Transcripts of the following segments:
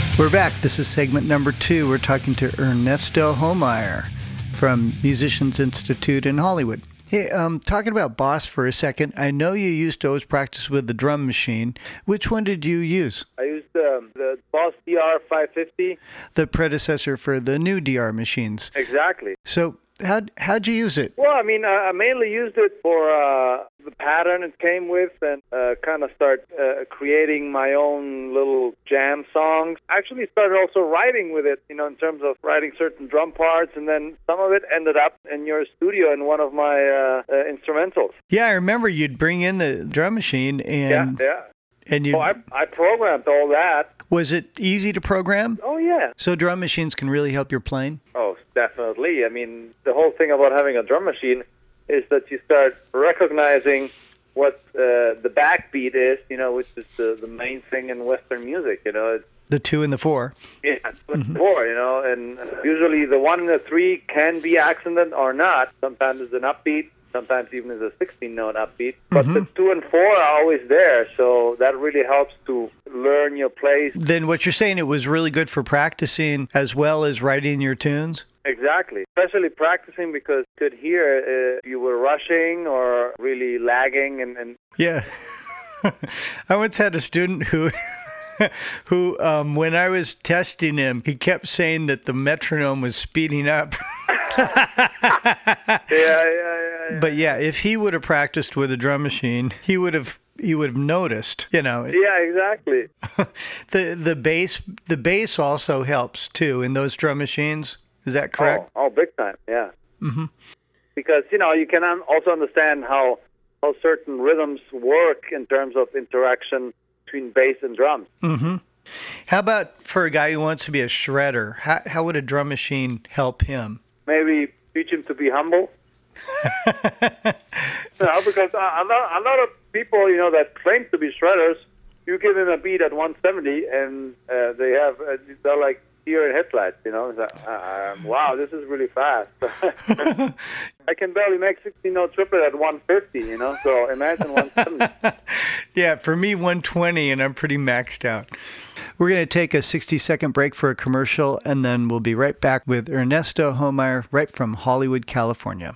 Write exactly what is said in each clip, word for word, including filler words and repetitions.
We're back. This is segment number two. We're talking to Ernesto Homeyer from Musicians Institute in Hollywood. Hey, um, talking about Boss for a second, I know you used to always practice with the drum machine. Which one did you use? I used um, the Boss D R five fifty. The predecessor for the new D R machines. Exactly. So how'd, how'd you use it? Well, I mean, I mainly used it for uh, the pattern it came with and uh, kind of start uh, creating my own little jam songs. I actually started also writing with it, you know, in terms of writing certain drum parts, and then some of it ended up in your studio in one of my uh, uh, instrumentals. Yeah, I remember you'd bring in the drum machine and... Yeah, yeah. And you, oh, I, I programmed all that. Was it easy to program? Oh, yeah. So drum machines can really help your playing? Oh, definitely. I mean, the whole thing about having a drum machine is that you start recognizing what uh, the backbeat is, you know, which is the, the main thing in Western music, you know. It's, the two and the four. Yeah, two and mm-hmm. four, you know, and usually the one and the three can be accented or not. Sometimes it's an upbeat. Sometimes even is a sixteen-note upbeat. But mm-hmm. the two and four are always there, so that really helps to learn your place. Then what you're saying, it was really good for practicing as well as writing your tunes? Exactly. Especially practicing because you could hear uh, if you were rushing or really lagging. and, and Yeah. I once had a student who... who, um, when I was testing him, he kept saying that the metronome was speeding up. yeah, yeah, yeah, yeah. But yeah, if he would have practiced with a drum machine, he would have he would have noticed, you know. Yeah, exactly. the the bass the bass also helps too in those drum machines. Is that correct? Oh, oh big time. Yeah. Mm-hmm. Because you know you can also understand how how certain rhythms work in terms of interaction between bass and drums. Mm-hmm. How about for a guy who wants to be a shredder? How how would a drum machine help him? Maybe teach him to be humble. No, because a lot, a lot of people, you know, that claim to be shredders, you give them a beat at one seventy, and uh, they have uh, they're like deer in headlights, you know. It's like, uh, wow, this is really fast. I can barely make sixteen-note triplet at one fifty, you know. So imagine one seventy. Yeah, for me, one twenty, and I'm pretty maxed out. We're going to take a sixty-second break for a commercial, and then we'll be right back with Ernesto Homeyer, right from Hollywood, California.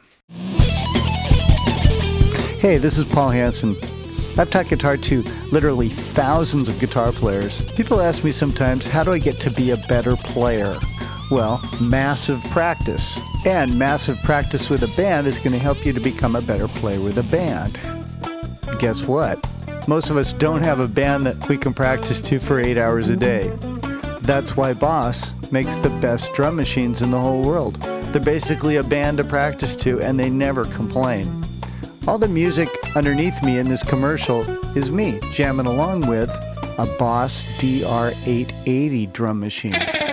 Hey, this is Paul Hansen. I've taught guitar to literally thousands of guitar players. People ask me sometimes, how do I get to be a better player? Well, massive practice. And massive practice with a band is going to help you to become a better player with a band. Guess what? Most of us don't have a band that we can practice to for eight hours a day. That's why Boss makes the best drum machines in the whole world. They're basically a band to practice to, and they never complain. All the music underneath me in this commercial is me jamming along with a Boss D R eight eighty drum machine.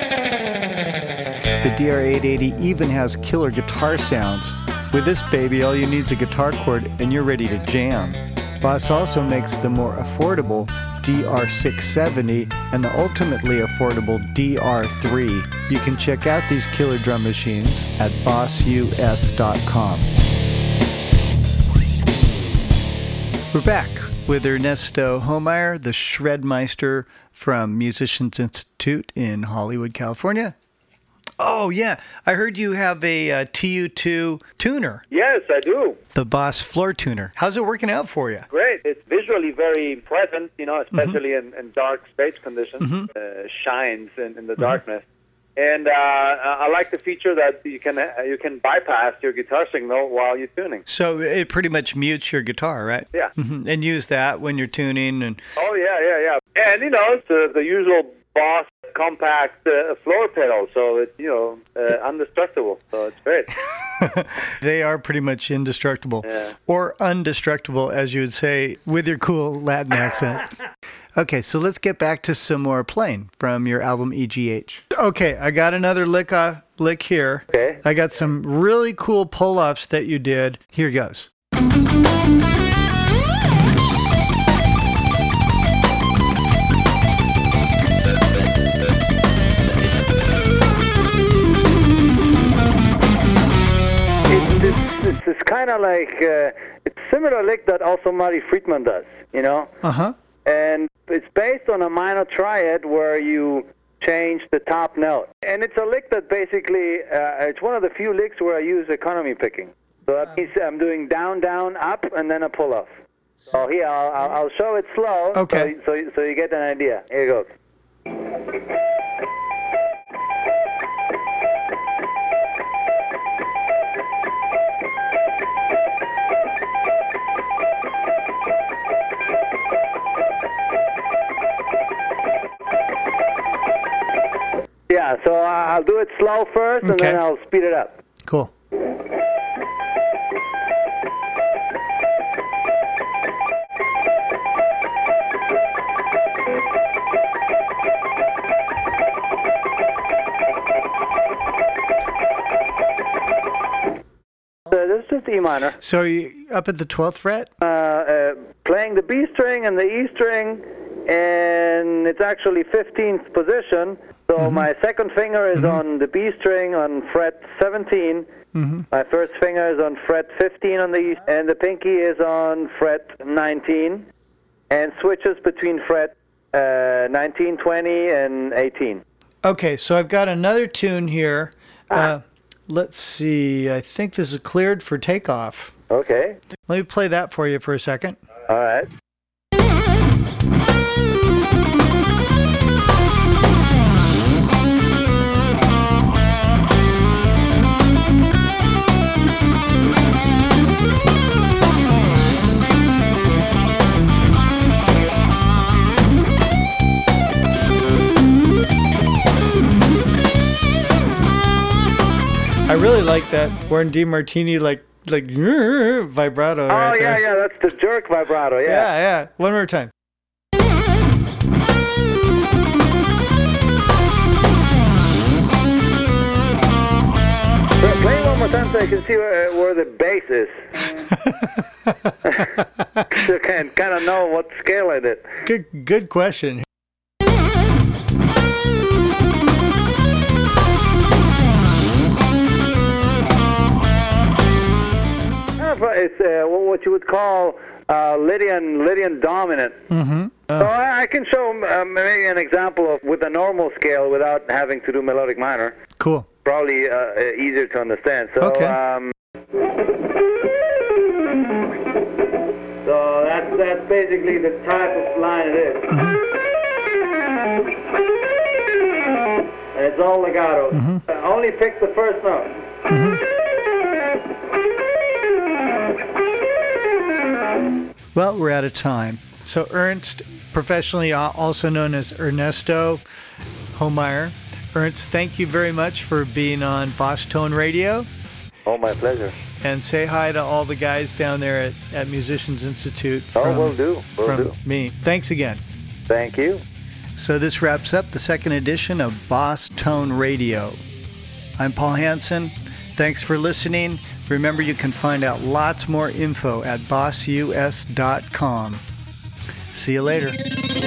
The D R eight eighty even has killer guitar sounds. With this baby, all you need is a guitar chord and you're ready to jam. Boss also makes the more affordable D R six seventy and the ultimately affordable D R three. You can check out these killer drum machines at boss u s dot com. We're back with Ernesto Homeyer, the Shredmeister from Musicians Institute in Hollywood, California. Oh, yeah. I heard you have a uh, T U two tuner. Yes, I do. The Boss Floor Tuner. How's it working out for you? Great. It's visually very present, you know, especially mm-hmm. in, in dark stage conditions. Mm-hmm. Uh, shines in, in the mm-hmm. darkness. And uh, I like the feature that you can uh, you can bypass your guitar signal while you're tuning. So it pretty much mutes your guitar, right? Yeah. Mm-hmm. And use that when you're tuning. And oh, yeah, yeah, yeah. And, you know, it's the, the usual Boss compact uh, floor pedal, so it's, you know, uh, indestructible. So it's great. They are pretty much indestructible. Yeah. Or undestructible, as you would say, with your cool Latin accent. Okay, so let's get back to some more playing from your album E G H. Okay, I got another lick uh, lick here. Okay. I got some really cool pull-offs that you did. Here goes. It's, it's kind of like, uh, it's similar lick that also Marty Friedman does, you know? Uh-huh. And it's based on a minor triad where you change the top note. And it's a lick that basically, uh, it's one of the few licks where I use economy picking. So that means I'm doing down, down, up, and then a pull-off. So here, I'll, I'll, I'll show it slow, okay. so, so, so you get an idea. Here it goes. Yeah, so I'll do it slow first, and okay. then I'll speed it up. Cool. So this is just E minor. So are you up at the twelfth fret? Uh, uh, playing the B string and the E string, and it's actually fifteenth position. So mm-hmm. my second finger is mm-hmm. on the B string on fret seventeen. Mm-hmm. My first finger is on fret fifteen on the E, and the pinky is on fret nineteen, and switches between fret uh, nineteen, twenty, and eighteen. Okay, so I've got another tune here. Uh, let's see. I think this is cleared for takeoff. Okay. Let me play that for you for a second. All right. I really like that Warren DeMartini like like vibrato. Oh right yeah, there. yeah, that's the jerk vibrato. Yeah, yeah, yeah. One more time. Play one more time so you can see where, where the bass is. So you can kind of know what scale it is. Good, good question. It's uh, what you would call uh, Lydian Lydian dominant. Mm-hmm. Uh, so I, I can show uh, maybe an example of with a normal scale without having to do melodic minor. Cool. Probably uh, easier to understand. So, okay. Um, so that's that's basically the type of line it is. Mm-hmm. And it's all legato. Mm-hmm. Uh, only pick the first note. Mm-hmm. Well, we're out of time. So Ernst, professionally also known as Ernesto Hohmeier. Ernst, thank you very much for being on Boss Tone Radio. Oh, my pleasure. And say hi to all the guys down there at, at Musicians Institute. Oh, from, will do. Will from do. me. Thanks again. Thank you. So this wraps up the second edition of Boss Tone Radio. I'm Paul Hansen. Thanks for listening. Remember, you can find out lots more info at boss u s dot com. See you later.